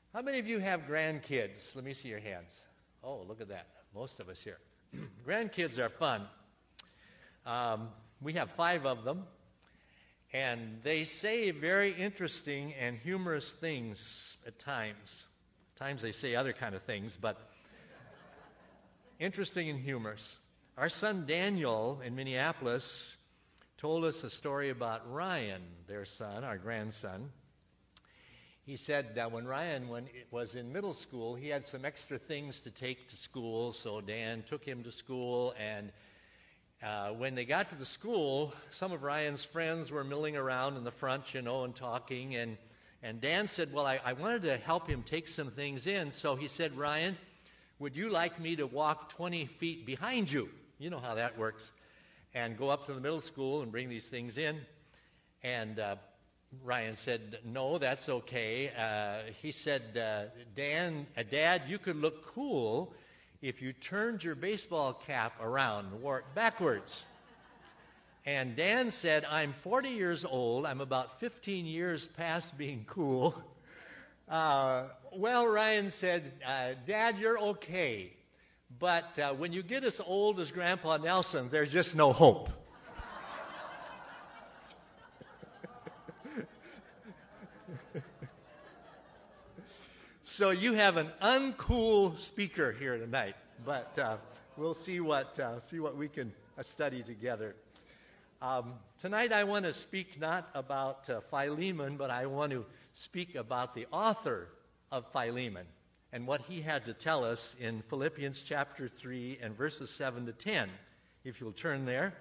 How many of you have grandkids? Let me see your hands. Oh, look at that. Most of us here. Grandkids are fun. We have 5 of them, and they say very interesting and humorous things at times. At times they say other kind of things, but interesting and humorous. Our son Daniel in Minneapolis told us a story about Ryan, their son, our grandson. He said when Ryan was in middle school, he had some extra things to take to school, so Dan took him to school, and when they got to the school, some of Ryan's friends were milling around in the front, and talking, and Dan said, well, I wanted to help him take some things in, so he said, Ryan, would you like me to walk 20 feet behind you? You know how that works. And go up to the middle school and bring these things in. And Ryan said, no, that's okay. He said, Dad, you could look cool if you turned your baseball cap around and wore it backwards. And Dan said, I'm 40 years old. I'm about 15 years past being cool. Well, Ryan said, Dad, you're okay. But when you get as old as Grandpa Nelson, there's just no hope. So you have an uncool speaker here tonight, but we'll see what we can study together. Tonight I want to speak not about Philemon, but I want to speak about the author of Philemon and what he had to tell us in Philippians chapter 3 and verses 7 to 10. If you'll turn there,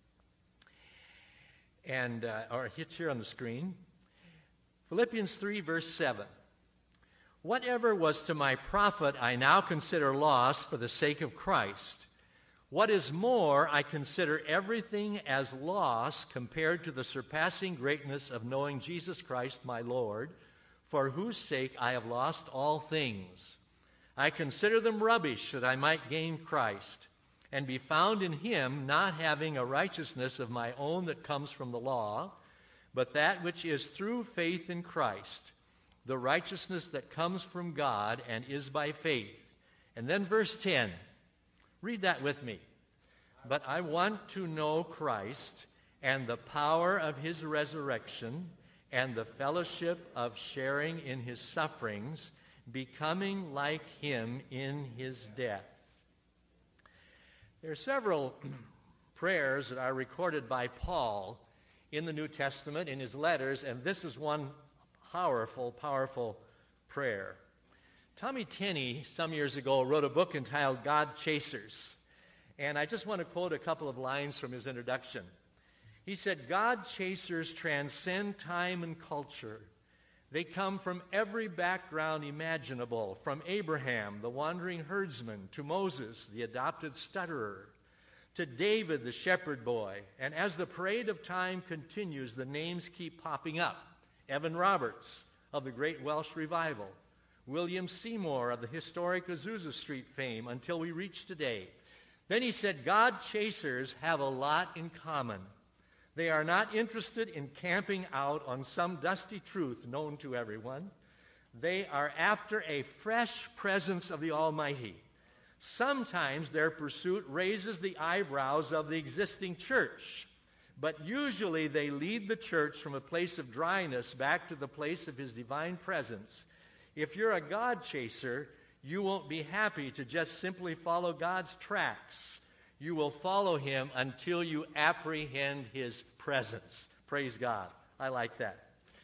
and or it's here on the screen. Philippians 3 verse 7. Whatever was to my profit, I now consider loss for the sake of Christ. What is more, I consider everything as loss compared to the surpassing greatness of knowing Jesus Christ my Lord, for whose sake I have lost all things. I consider them rubbish that I might gain Christ, and be found in him, not having a righteousness of my own that comes from the law, but that which is through faith in Christ, the righteousness that comes from God and is by faith. And then verse 10, read that with me. But I want to know Christ and the power of his resurrection and the fellowship of sharing in his sufferings, becoming like him in his death. There are several prayers that are recorded by Paul in the New Testament, in his letters, and this is one powerful prayer. Tommy Tenney, some years ago, wrote a book entitled God Chasers. And I just want to quote a couple of lines from his introduction. He said, God chasers transcend time and culture. They come from every background imaginable, from Abraham, the wandering herdsman, to Moses, the adopted stutterer, to David, the shepherd boy. And as the parade of time continues, the names keep popping up. Evan Roberts of the Great Welsh Revival, William Seymour of the historic Azusa Street fame until we reach today. Then he said, God chasers have a lot in common. They are not interested in camping out on some dusty truth known to everyone. They are after a fresh presence of the Almighty. Sometimes their pursuit raises the eyebrows of the existing church. But usually they lead the church from a place of dryness back to the place of his divine presence. If you're a God chaser, you won't be happy to just simply follow God's tracks. You will follow him until you apprehend his presence. Praise God. I like that.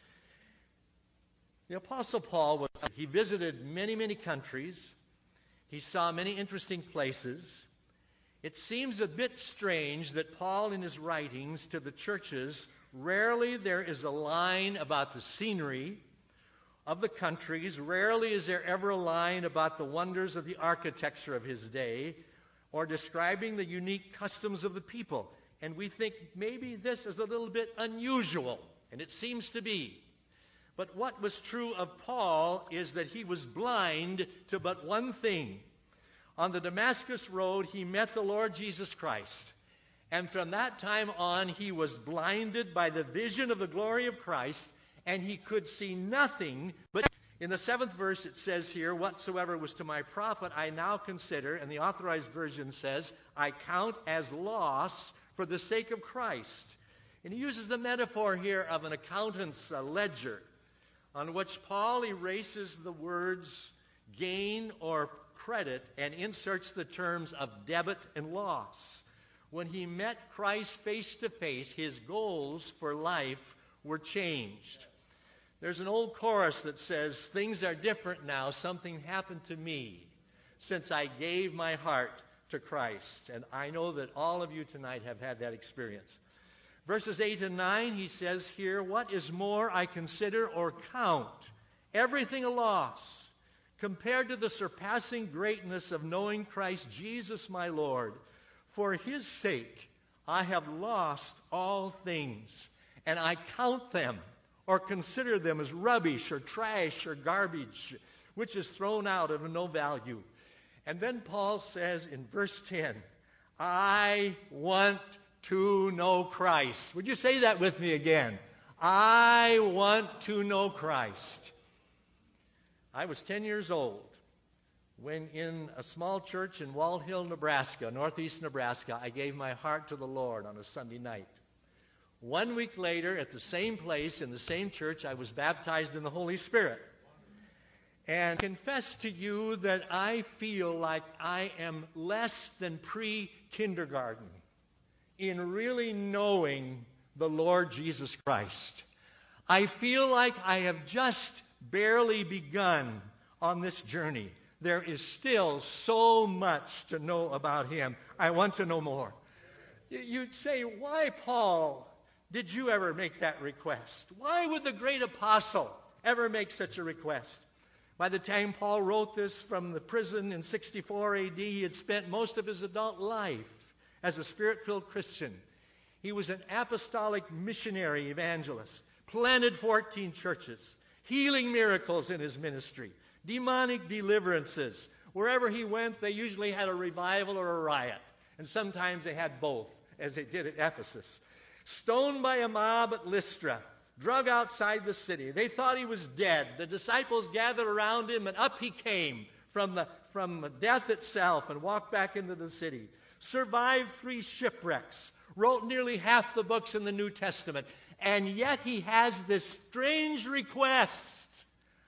The Apostle Paul, he visited many countries. He saw many interesting places. It seems a bit strange that Paul, in his writings to the churches, rarely there is a line about the scenery of the countries. Rarely is there ever a line about the wonders of the architecture of his day or describing the unique customs of the people. And we think maybe this is a little bit unusual, and it seems to be. But what was true of Paul is that he was blind to but one thing. On the Damascus Road, he met the Lord Jesus Christ. And from that time on, he was blinded by the vision of the glory of Christ, and he could see nothing but In the 7th verse, it says here, whatsoever was to my profit, I now consider, and the Authorized Version says, I count as loss for the sake of Christ. And he uses the metaphor here of an accountant's ledger, on which Paul erases the words gain or credit and inserts the terms of debit and loss. When he met Christ face to face, his goals for life were changed. There's an old chorus that says, things are different now, something happened to me since I gave my heart to Christ. And I know that all of you tonight have had that experience. Verses 8 and 9, he says here, what is more I consider or count everything a loss compared to the surpassing greatness of knowing Christ Jesus my Lord. For his sake I have lost all things, and I count them or consider them as rubbish or trash or garbage, which is thrown out of no value. And then Paul says in verse 10, I want to know Christ. Would you say that with me again? I want to know Christ. I was 10 years old when in a small church in Wall Hill, Nebraska, northeast Nebraska, I gave my heart to the Lord on a Sunday night. 1 week later, at the same place, in the same church, I was baptized in the Holy Spirit. And confess to you that I feel like I am less than pre-kindergarten in really knowing the Lord Jesus Christ. I feel like I have just barely begun on this journey. There is still so much to know about him. I want to know more. You'd say, why, Paul, did you ever make that request? Why would the great apostle ever make such a request? By the time Paul wrote this from the prison in 64 AD, he had spent most of his adult life as a Spirit-filled Christian. He was an apostolic missionary evangelist, planted 14 churches, healing miracles in his ministry, demonic deliverances. Wherever he went, they usually had a revival or a riot, and sometimes they had both, as they did at Ephesus. Stoned by a mob at Lystra, drug outside the city. They thought he was dead. The disciples gathered around him, and up he came from death itself and walked back into the city. Survived 3 shipwrecks, wrote nearly half the books in the New Testament, and yet he has this strange request.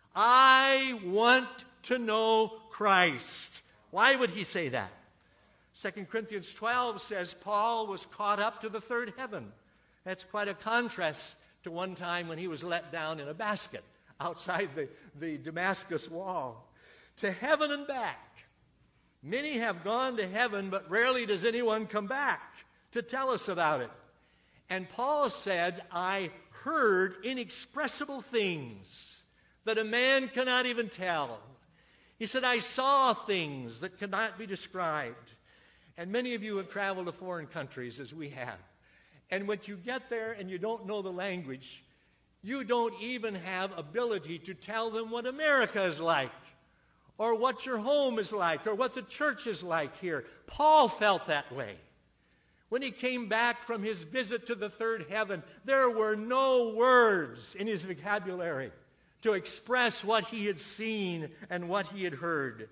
I want to know Christ. Why would he say that? 2 Corinthians 12 says Paul was caught up to the 3rd heaven. That's quite a contrast to one time when he was let down in a basket outside the Damascus wall. To heaven and back. Many have gone to heaven, but rarely does anyone come back to tell us about it. And Paul said, I heard inexpressible things that a man cannot even tell. He said, I saw things that cannot be described. And many of you have traveled to foreign countries, as we have. And when you get there and you don't know the language, you don't even have ability to tell them what America is like, or what your home is like, or what the church is like here. Paul felt that way. When he came back from his visit to the 3rd heaven, there were no words in his vocabulary to express what he had seen and what he had heard.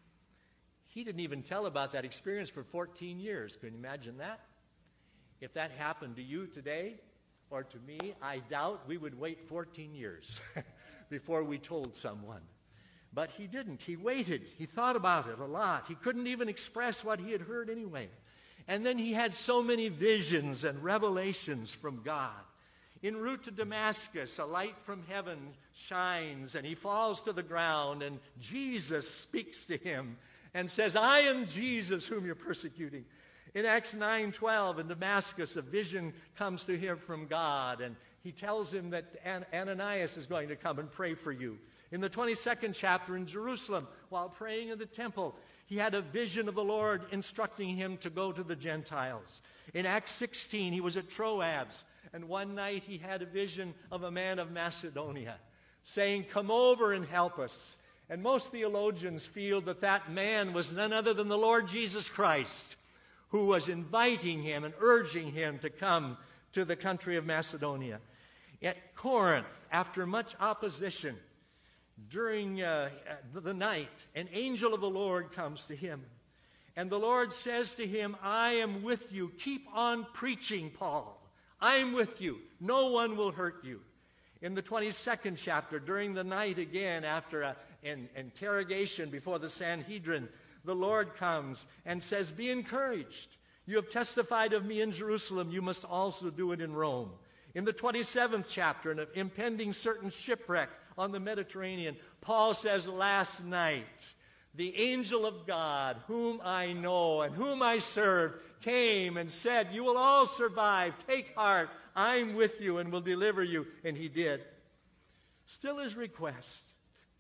He didn't even tell about that experience for 14 years. Can you imagine that? If that happened to you today or to me, I doubt we would wait 14 years before we told someone. But he didn't. He waited. He thought about it a lot. He couldn't even express what he had heard anyway. And then he had so many visions and revelations from God. En route to Damascus, a light from heaven shines, and he falls to the ground, and Jesus speaks to him and says, I am Jesus whom you're persecuting. In Acts 9:12, in Damascus, a vision comes to him from God, and he tells him that Ananias is going to come and pray for you. In the 22nd chapter in Jerusalem, while praying in the temple, he had a vision of the Lord instructing him to go to the Gentiles. In Acts 16, he was at Troas, and one night he had a vision of a man of Macedonia saying, come over and help us. And most theologians feel that that man was none other than the Lord Jesus Christ, who was inviting him and urging him to come to the country of Macedonia. At Corinth, after much opposition, during the night, an angel of the Lord comes to him. And the Lord says to him, I am with you. Keep on preaching, Paul. I am with you. No one will hurt you. In the 22nd chapter, during the night again, after an interrogation before the Sanhedrin, the Lord comes and says, be encouraged. You have testified of me in Jerusalem. You must also do it in Rome. In the 27th chapter, in an impending certain shipwreck on the Mediterranean, Paul says, last night, the angel of God, whom I know and whom I serve, came and said, you will all survive. Take heart. I'm with you and will deliver you. And he did. Still his request,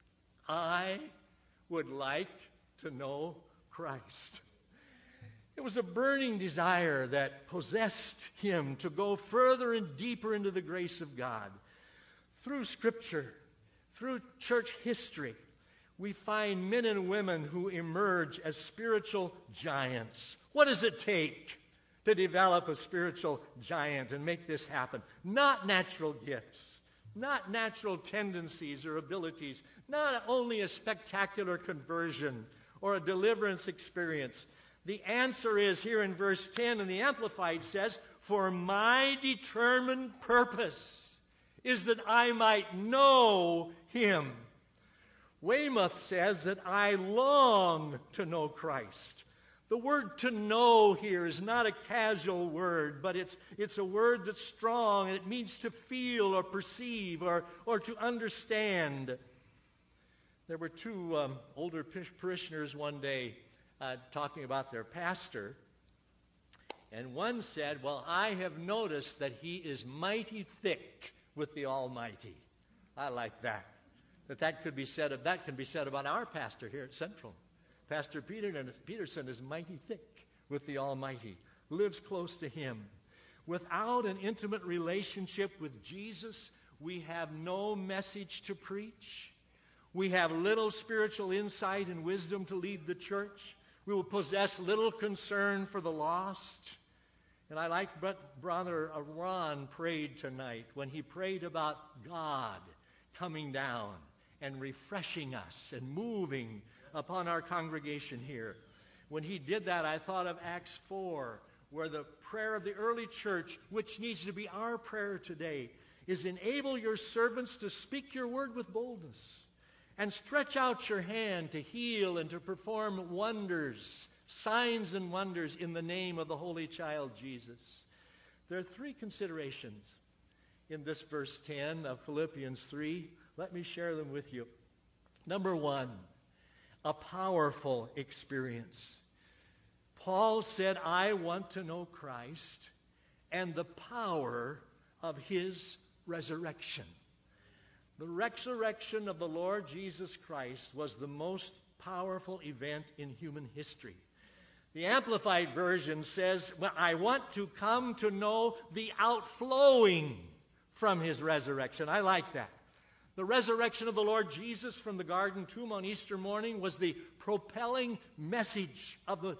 I would like to know Christ. It was a burning desire that possessed him to go further and deeper into the grace of God. Through Scripture, through church history, we find men and women who emerge as spiritual giants. What does it take to develop a spiritual giant and make this happen? Not natural gifts, not natural tendencies or abilities, not only a spectacular conversion or a deliverance experience. The answer is here in verse 10, and the Amplified says, for my determined purpose is that I might know him. Weymouth says that I long to know Christ. The word to know here is not a casual word, but it's a word that's strong, and it means to feel or perceive or to understand. There were two older parishioners one day talking about their pastor, and one said, well, I have noticed that he is mighty thick with the Almighty. I like that. That can be said about our pastor here at Central. Pastor Peterson is mighty thick with the Almighty, lives close to him. Without an intimate relationship with Jesus, we have no message to preach. We have little spiritual insight and wisdom to lead the church. We will possess little concern for the lost. And I like what Brother Ron prayed tonight when he prayed about God coming down and refreshing us and moving upon our congregation here. When he did that, I thought of Acts 4, where the prayer of the early church, which needs to be our prayer today, is enable your servants to speak your word with boldness and stretch out your hand to heal and to perform wonders, signs and wonders in the name of the Holy Child Jesus. There are three considerations in this verse 10 of Philippians 3. Let me share them with you. Number one, a powerful experience. Paul said, I want to know Christ and the power of his resurrection. The resurrection of the Lord Jesus Christ was the most powerful event in human history. The Amplified Version says, well, I want to come to know the outflowing from his resurrection. I like that. The resurrection of the Lord Jesus from the garden tomb on Easter morning was the propelling message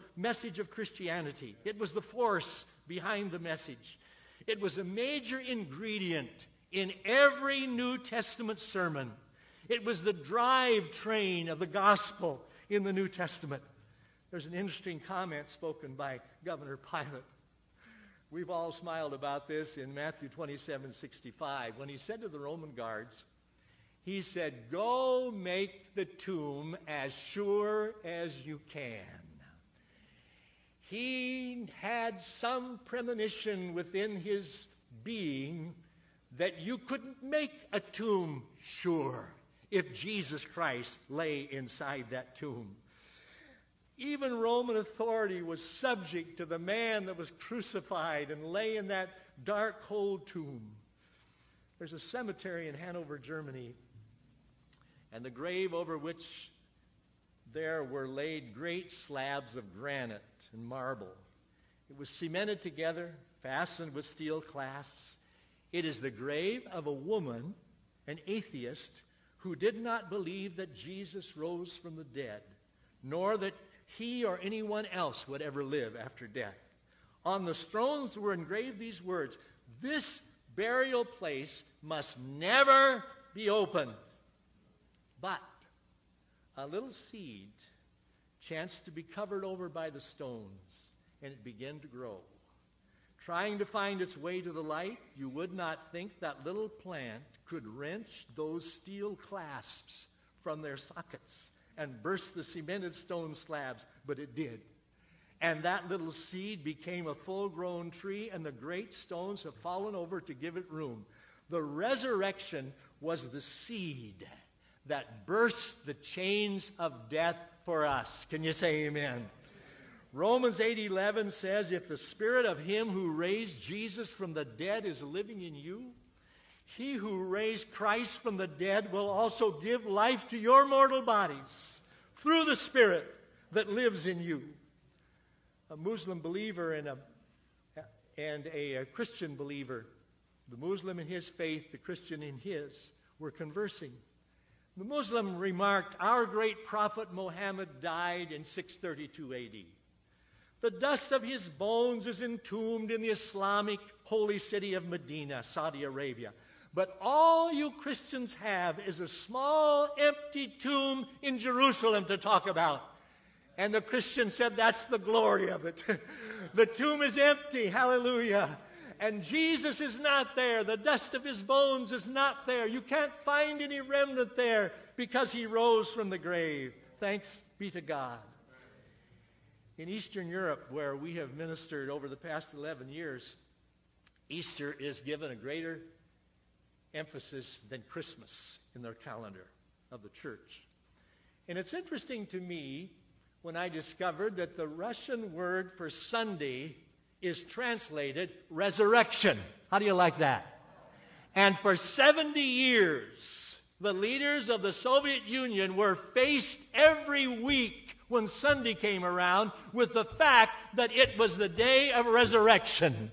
of Christianity. It was the force behind the message. It was a major ingredient in every New Testament sermon. It was the drivetrain of the gospel in the New Testament. There's an interesting comment spoken by Governor Pilate. We've all smiled about this in Matthew 27:65. When he said to the Roman guards, he said, go make the tomb as sure as you can. He had some premonition within his being that you couldn't make a tomb sure if Jesus Christ lay inside that tomb. Even Roman authority was subject to the man that was crucified and lay in that dark, cold tomb. There's a cemetery in Hanover, Germany, and the grave over which there were laid great slabs of granite and marble. It was cemented together, fastened with steel clasps. It is the grave of a woman, an atheist, who did not believe that Jesus rose from the dead, nor that he or anyone else would ever live after death. On the stones were engraved these words, this burial place must never be opened. But a little seed chanced to be covered over by the stones, and it began to grow. Trying to find its way to the light, you would not think that little plant could wrench those steel clasps from their sockets and burst the cemented stone slabs, but it did. And that little seed became a full-grown tree, and the great stones have fallen over to give it room. The resurrection was the seed that burst the chains of death for us. Can you say amen? Romans 8:11 says, if the spirit of him who raised Jesus from the dead is living in you, he who raised Christ from the dead will also give life to your mortal bodies through the Spirit that lives in you. A Muslim believer and a Christian believer, the Muslim in his faith, the Christian in his, were conversing. The Muslim remarked, our great prophet Muhammad died in 632 A.D. The dust of his bones is entombed in the Islamic holy city of Medina, Saudi Arabia. But all you Christians have is a small empty tomb in Jerusalem to talk about. And the Christian said, that's the glory of it. The tomb is empty, hallelujah. And Jesus is not there. The dust of his bones is not there. You can't find any remnant there because he rose from the grave. Thanks be to God. In Eastern Europe, where we have ministered over the past 11 years, Easter is given a greater emphasis than Christmas in their calendar of the church. And it's interesting to me when I discovered that the Russian word for Sunday is translated resurrection. How do you like that? And for 70 years, the leaders of the Soviet Union were faced every week when Sunday came around with the fact that it was the day of resurrection.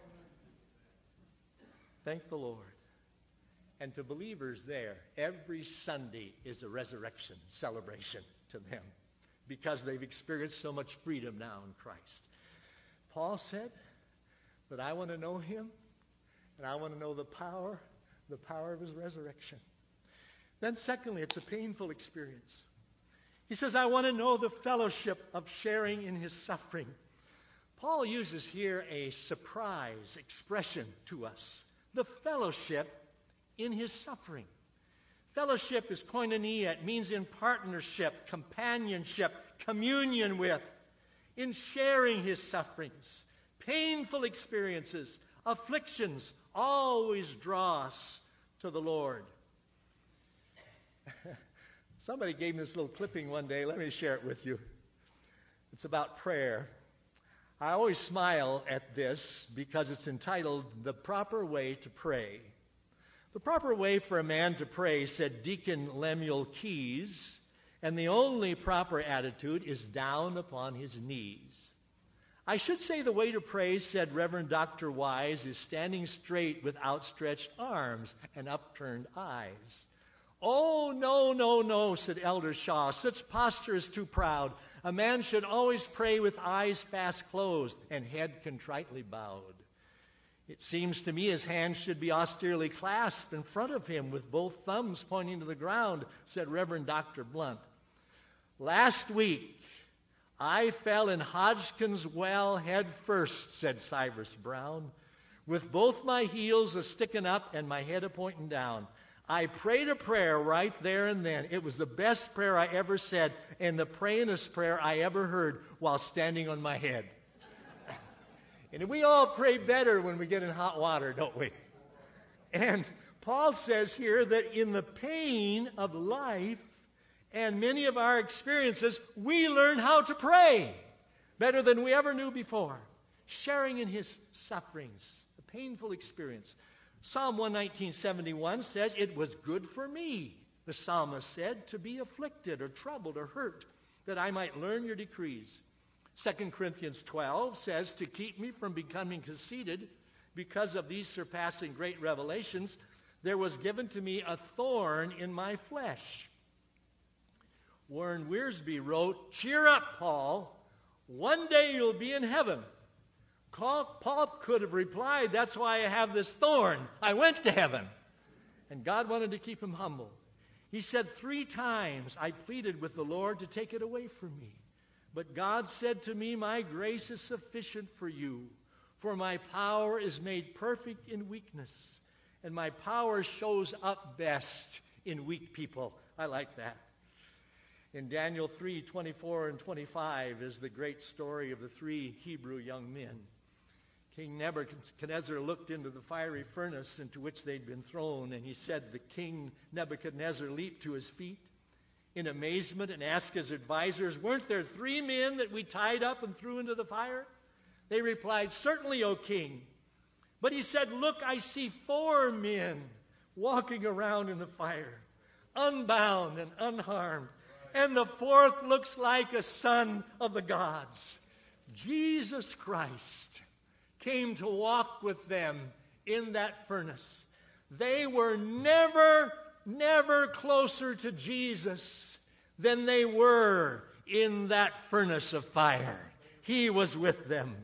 Thank the Lord. And to believers there, every Sunday is a resurrection celebration to them because they've experienced so much freedom now in Christ. Paul said that I want to know him, and I want to know the power of his resurrection. Then secondly, it's a painful experience. He says, I want to know the fellowship of sharing in his suffering. Paul uses here a surprise expression to us, the fellowship in his suffering. Fellowship is koinonia. It means in partnership, companionship, communion with, in sharing his sufferings. Painful experiences, afflictions always draw us to the Lord. Somebody gave me this little clipping one day. Let me share it with you. It's about prayer. I always smile at this because it's entitled, The Proper Way to Pray. The proper way for a man to pray, said Deacon Lemuel Keyes, and the only proper attitude is down upon his knees. I should say the way to pray, said Reverend Dr. Wise, is standing straight with outstretched arms and upturned eyes. Oh, no, said Elder Shaw. Such posture is too proud. A man should always pray with eyes fast closed and head contritely bowed. It seems to me his hands should be austerely clasped in front of him with both thumbs pointing to the ground, said Reverend Dr. Blunt. Last week, I fell in Hodgkin's well head first, said Cyrus Brown, with both my heels a-sticking up and my head a-pointing down. I prayed a prayer right there and then. It was the best prayer I ever said and the prayingest prayer I ever heard while standing on my head. And we all pray better when we get in hot water, don't we? And Paul says here that in the pain of life and many of our experiences, we learn how to pray better than we ever knew before. Sharing in his sufferings, a painful experience. Psalm 119:71 says, it was good for me, the psalmist said, to be afflicted or troubled or hurt, that I might learn your decrees. 2 Corinthians 12 says, to keep me from becoming conceited, because of these surpassing great revelations, there was given to me a thorn in my flesh. Warren Wiersbe wrote, cheer up, Paul. One day you'll be in heaven. Paul could have replied, that's why I have this thorn. I went to heaven. And God wanted to keep him humble. He said, 3 times I pleaded with the Lord to take it away from me. But God said to me, my grace is sufficient for you, for my power is made perfect in weakness, and my power shows up best in weak people. I like that. In Daniel 3:24 and 25 is the great story of the 3 Hebrew young men. King Nebuchadnezzar looked into the fiery furnace into which they'd been thrown, and he said, the king Nebuchadnezzar leaped to his feet in amazement and asked his advisors, weren't there 3 men that we tied up and threw into the fire? They replied, certainly, O king. But he said, look, I see 4 men walking around in the fire, unbound and unharmed, and the 4th looks like a son of the gods. Jesus Christ came to walk with them in that furnace. They were never closer to Jesus than they were in that furnace of fire. He was with them.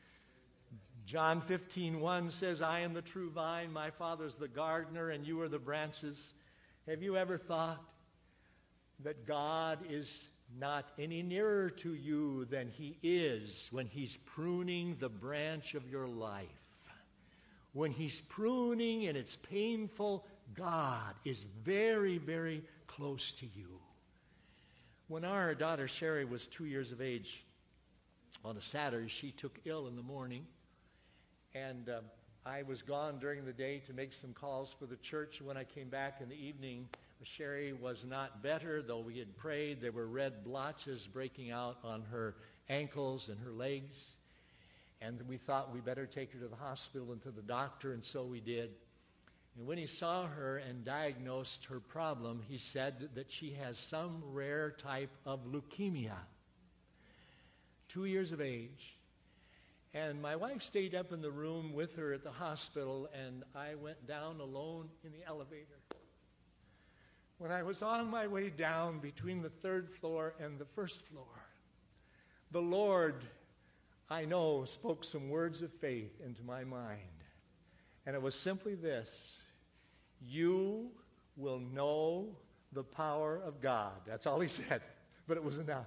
John 15:1 says, I am the true vine, my Father's the gardener, and you are the branches. Have you ever thought that God is not any nearer to you than he is when he's pruning the branch of your life? When he's pruning and it's painful, God is very, very close to you. When our daughter Sherry was 2 years of age, on a Saturday, she took ill in the morning, and I was gone during the day to make some calls for the church. When I came back in the evening, Sherry was not better, though we had prayed. There were red blotches breaking out on her ankles and her legs. And we thought we better take her to the hospital and to the doctor, and so we did. And when he saw her and diagnosed her problem, he said that she has some rare type of leukemia. 2 years of age. And my wife stayed up in the room with her at the hospital, and I went down alone in the elevator. When I was on my way down between the 3rd floor and the 1st floor, the Lord, I know, spoke some words of faith into my mind. And it was simply this: you will know the power of God. That's all he said, but it was enough.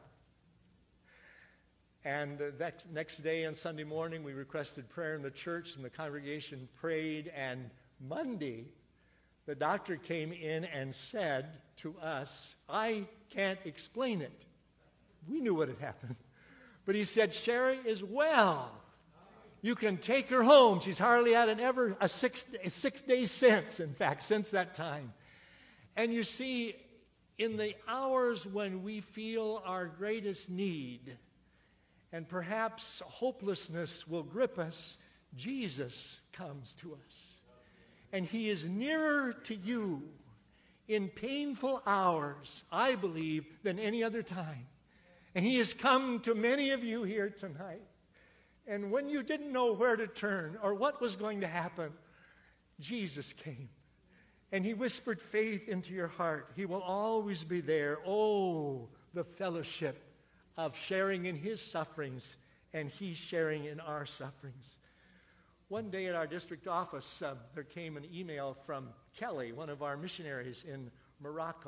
And that next day on Sunday morning, we requested prayer in the church, and the congregation prayed. And Monday, the doctor came in and said to us, I can't explain it. We knew what had happened. But he said, Sherry is well. You can take her home. She's hardly had a 6 days since, in fact, since that time. And you see, in the hours when we feel our greatest need, and perhaps hopelessness will grip us, Jesus comes to us. And he is nearer to you in painful hours, I believe, than any other time. And he has come to many of you here tonight. And when you didn't know where to turn or what was going to happen, Jesus came. And he whispered faith into your heart. He will always be there. Oh, the fellowship of sharing in his sufferings and he sharing in our sufferings. One day at our district office, there came an email from Kelly, one of our missionaries in Morocco.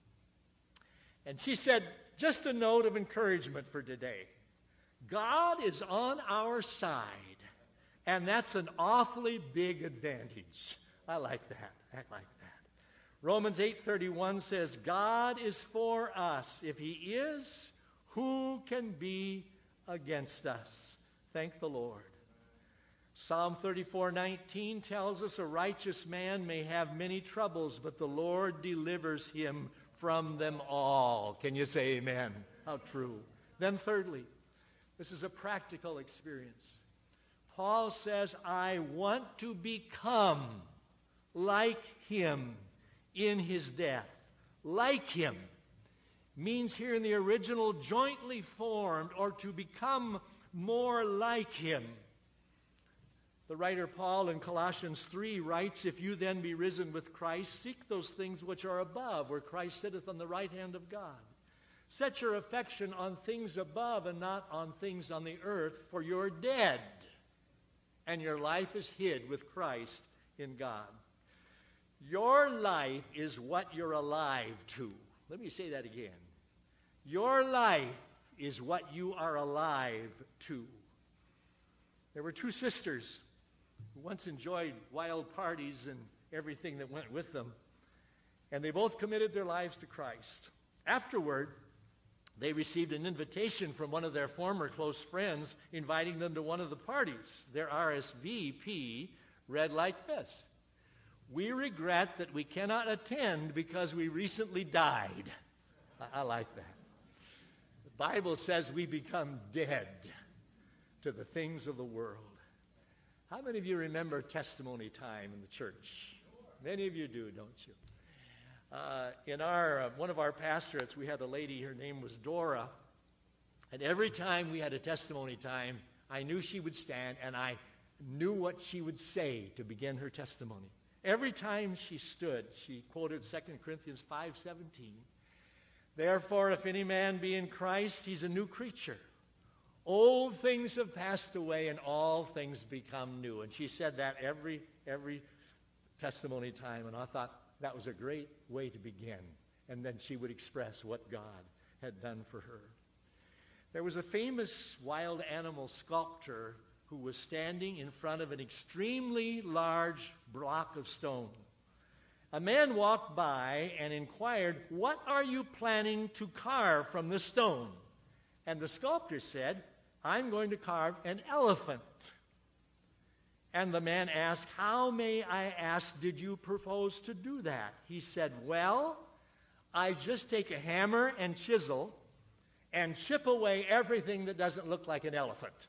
And she said, just a note of encouragement for today. God is on our side, and that's an awfully big advantage. I like that. I like that. Romans 8:31 says, God is for us. If he is, who can be against us? Thank the Lord. Psalm 34:19 tells us a righteous man may have many troubles, but the Lord delivers him from them all. Can you say amen? How true. Then thirdly, this is a practical experience. Paul says, I want to become like him in his death. Like him means here in the original jointly formed, or to become more like him. The writer Paul in Colossians 3 writes, if you then be risen with Christ, seek those things which are above, where Christ sitteth on the right hand of God. Set your affection on things above and not on things on the earth, for you're dead, and your life is hid with Christ in God. Your life is what you're alive to. Let me say that again. Your life is what you are alive to. There were two sisters who once enjoyed wild parties and everything that went with them, and they both committed their lives to Christ. Afterward, they received an invitation from one of their former close friends inviting them to one of the parties. Their RSVP read like this: "We regret that we cannot attend because we recently died." I like that. The Bible says we become dead to the things of the world. How many of you remember testimony time in the church? Many of you do, don't you? In one of our pastorates, we had a lady, her name was Dora, and every time we had a testimony time, I knew she would stand, and I knew what she would say to begin her testimony. Every time she stood, she quoted 2 Corinthians 5:17. "Therefore, if any man be in Christ, he's a new creature. Old things have passed away, and all things become new." And she said that every testimony time, and I thought that was a great way to begin. And then she would express what God had done for her. There was a famous wild animal sculptor who was standing in front of an extremely large block of stone. A man walked by and inquired, "What are you planning to carve from the stone?" And the sculptor said, "I'm going to carve an elephant." And the man asked, "How, may I ask, did you propose to do that?" He said, "Well, I just take a hammer and chisel and chip away everything that doesn't look like an elephant."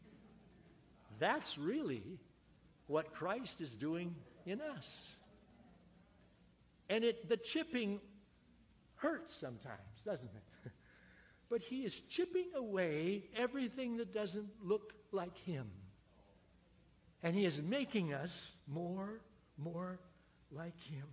That's really what Christ is doing in us. And the chipping hurts sometimes, doesn't it? But he is chipping away everything that doesn't look like him. And he is making us more like him.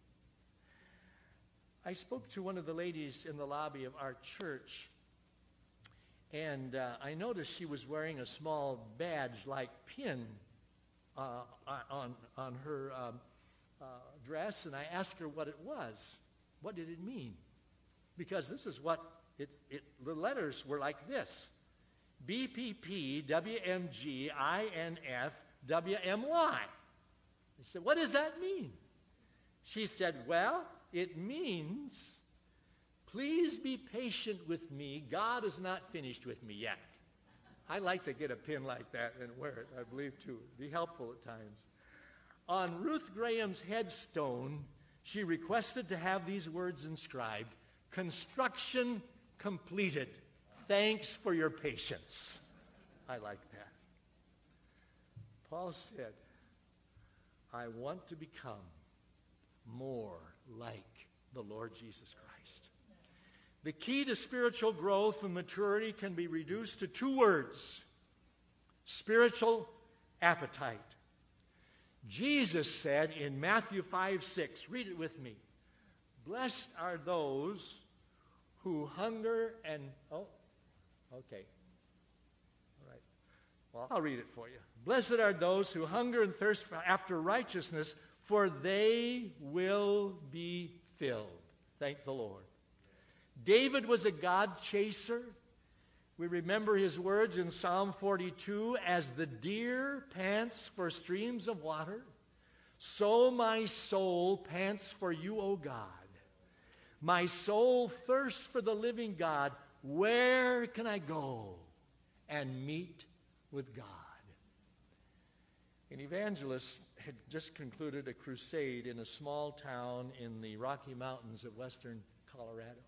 I spoke to one of the ladies in the lobby of our church, and I noticed she was wearing a small badge-like pin on her dress, and I asked her what it was. What did it mean? Because this is what the letters were like this: BPP, WMG, INF, WMY. I said, "What does that mean?" She said, "Well, it means, please be patient with me. God is not finished with me yet." I like to get a pin like that and wear it, I believe, too. It'd be helpful at times. On Ruth Graham's headstone, she requested to have these words inscribed: "Construction completed. Thanks for your patience." I like that. Paul said, "I want to become more like the Lord Jesus Christ." The key to spiritual growth and maturity can be reduced to two words: spiritual appetite. Jesus said in Matthew 5:6, read it with me, "Blessed are those who hunger and..." Okay. All right. Well, I'll read it for you. "Blessed are those who hunger and thirst after righteousness, for they will be filled." Thank the Lord. David was a God chaser. We remember his words in Psalm 42, "As the deer pants for streams of water, so my soul pants for you, O God. My soul thirsts for the living God. Where can I go and meet with God?" An evangelist had just concluded a crusade in a small town in the Rocky Mountains of western Colorado.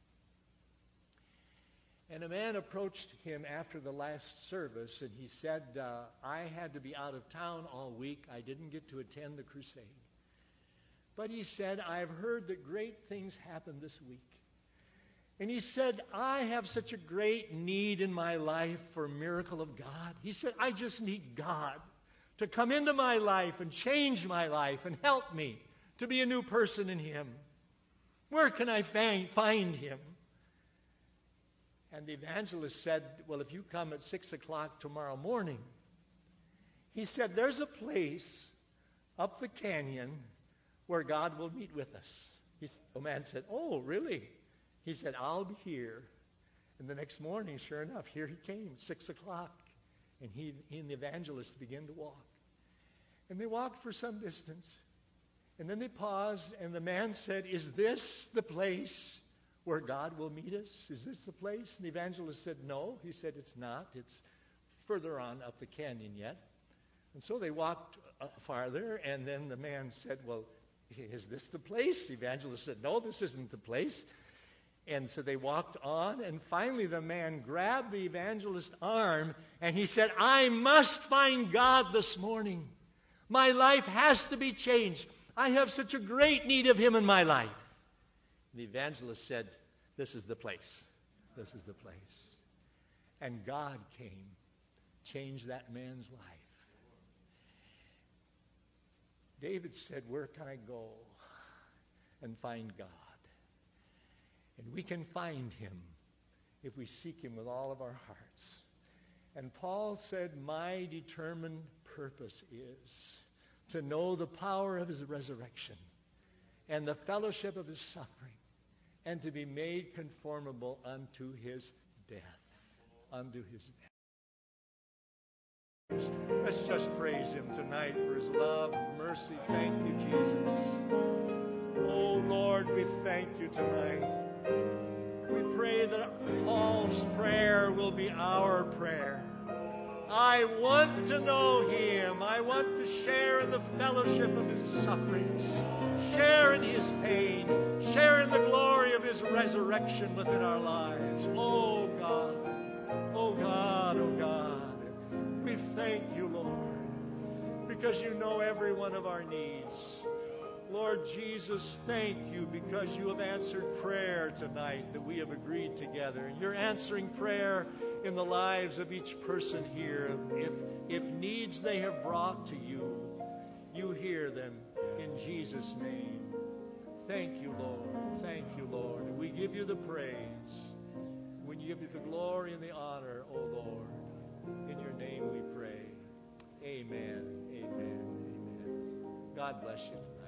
And a man approached him after the last service, and he said, "I had to be out of town all week. I didn't get to attend the crusade. But," he said, "I've heard that great things happened this week. And," he said, "I have such a great need in my life for a miracle of God." He said, "I just need God to come into my life and change my life and help me to be a new person in him. Where can I find him?" And the evangelist said, "Well, if you come at 6 o'clock tomorrow morning," he said, "there's a place up the canyon where God will meet with us. The man said, oh, really? He said, I'll be here. And the next morning, sure enough, here he came, 6 o'clock. And he and the evangelist began to walk. And they walked for some distance. And then they paused, and the man said, is this the place where God will meet us? Is this the place? And the evangelist said, no. He said, it's not. It's further on up the canyon yet. And so they walked farther, and then the man said, well, is this the place? The evangelist said, no, this isn't the place. And so they walked on, and finally the man grabbed the evangelist's arm, and he said, I must find God this morning. My life has to be changed. I have such a great need of him in my life. And the evangelist said, this is the place. This is the place. And God came, changed that man's life. David said, where can I go and find God? And we can find him if we seek him with all of our hearts. And Paul said, my determined purpose is to know the power of his resurrection and the fellowship of his suffering, and to be made conformable unto his death. Unto his death. Let's just praise him tonight for his love and mercy. Thank you, Jesus. Oh, Lord, we thank you tonight. We pray that Paul's prayer will be our prayer. I want to know him. I want to share in the fellowship of his sufferings, share in his pain, share in the glory of his resurrection within our lives. Oh, God. Oh, God. Oh, God. We thank you, Lord, because you know every one of our needs. Lord Jesus, thank you because you have answered prayer tonight that we have agreed together. And you're answering prayer in the lives of each person here. If needs they have brought to you, you hear them in Jesus' name. Thank you, Lord. Thank you, Lord. And we give you the praise. We give you the glory and the honor, O Lord. In your name we pray. Amen. Amen. Amen. God bless you tonight.